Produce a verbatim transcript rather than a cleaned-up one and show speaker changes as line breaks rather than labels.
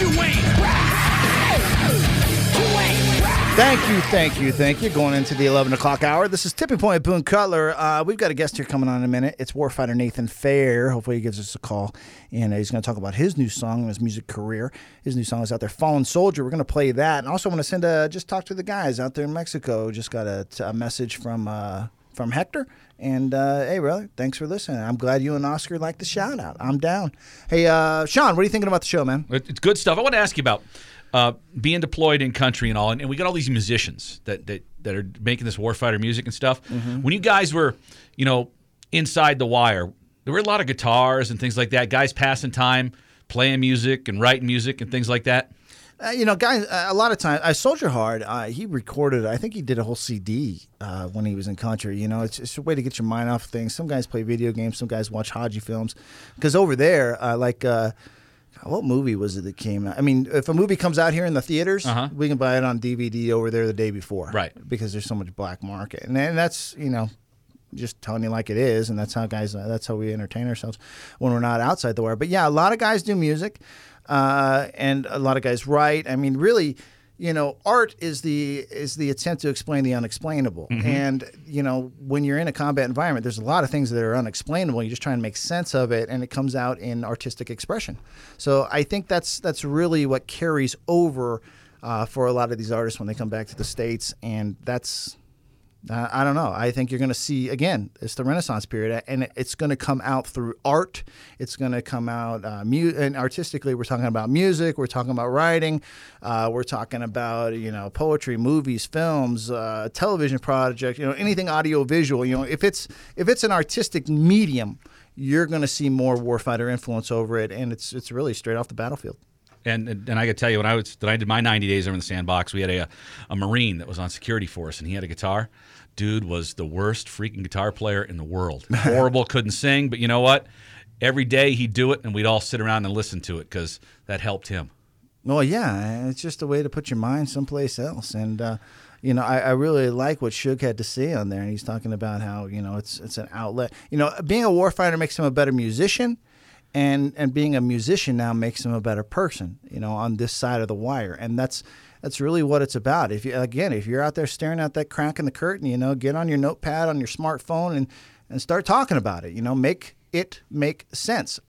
Thank you, thank you, thank you. Going into the eleven o'clock hour. This is Tipping Point Boone Cutler. Uh, we've got a guest here coming on in a minute. It's Warfighter Nathan Fair. Hopefully he gives us a call. And uh, he's going to talk about his new song and his music career. His new song is out there, Fallen Soldier. We're going to play that. And also want to send a, just talk to the guys out there in Mexico. Just got a, a message from uh, from Hector. And, uh, hey, brother, thanks for listening. I'm glad you and Oscar like the shout-out. I'm down. Hey, uh, Sean, what are you thinking about the show, man?
It's good stuff. I want to ask you about uh, being deployed in country and all, and, and we got all these musicians that, that, that are making this warfighter music and stuff. Mm-hmm. When you guys were, you know, inside the wire, there were a lot of guitars and things like that, guys passing time, playing music and writing music and things like that.
Uh, you know, guys, uh, a lot of times, uh, Soldier Hard, uh, he recorded, I think he did a whole C D uh, when he was in country. You know, it's, it's a way to get your mind off things. Some guys play video games, some guys watch Haji films. Because over there, uh, like, uh, what movie was it that came out? I mean, if a movie comes out here in the theaters, uh-huh. we can buy it on D V D over there the day before.
Right.
Because there's so much black market. And, and that's, you know, just telling you like it is, and that's how guys, uh, that's how we entertain ourselves when we're not outside the wire. But yeah, a lot of guys do music. Uh, and a lot of guys write. I mean, really, you know, art is the is the attempt to explain the unexplainable. Mm-hmm. And, you know, when you're in a combat environment, there's a lot of things that are unexplainable. You just try and make sense of it, and it comes out in artistic expression. So I think that's that's really what carries over uh, for a lot of these artists when they come back to the States, and that's... Uh, I don't know. I think you're going to see, again, it's the Renaissance period, and it's going to come out through art. It's going to come out, uh, mu- and artistically, we're talking about music, we're talking about writing, uh, we're talking about, you know, poetry, movies, films, uh, television projects, you know, anything audio visual. You know, if it's if it's an artistic medium, you're going to see more warfighter influence over it, and it's it's really straight off the battlefield.
And and I got to tell you, when I was when I did my ninety days over in the sandbox, we had a a Marine that was on security for us, and he had a guitar. Dude was the worst freaking guitar player in the world. Horrible, couldn't sing, but you know what? Every day he'd do it, and we'd all sit around and listen to it because that helped him.
Well, yeah, it's just a way to put your mind someplace else. And, uh, you know, I, I really like what Suge had to say on there, and he's talking about how, you know, it's it's an outlet. You know, being a warfighter makes him a better musician. And and being a musician now makes him a better person, you know, on this side of the wire. And that's that's really what it's about. If you again, if you're out there staring at that crack in the curtain, you know, get on your notepad on your smartphone and, and start talking about it. You know, make it make sense.